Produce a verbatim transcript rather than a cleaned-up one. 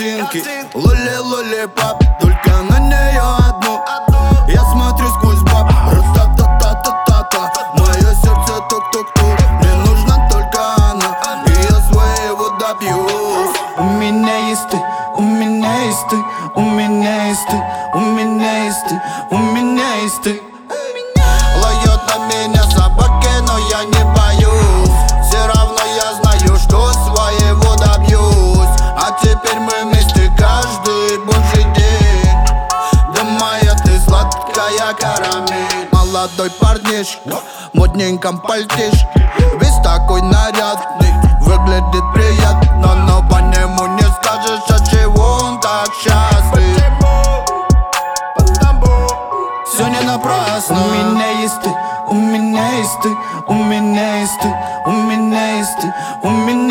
картинки. Лоли-лоли-пап, только на нее одну. Я смотрю сквозь баб, ра-та-та-та-та-та-та. Мое сердце тук-тук-тук, мне нужна только она, и я своего добьюсь. У меня есть ты, у меня есть ты, у меня есть ты, у меня есть ты, у меня есть ты. Лают на меня собаки, но я не боюсь. Все равно я знаю, что своего добьюсь. А теперь мы вместе каждый божий день. Да моя ты сладкая карамель. Молодой парнишка в модненьком пальтишке, весь такой нарядный, выглядит приятно, но по нему не скажешь, от чего он так счастлив. Все не напрасно. У меня есть ты, у меня есть ты, у меня есть ты, у меня есть ты, у меня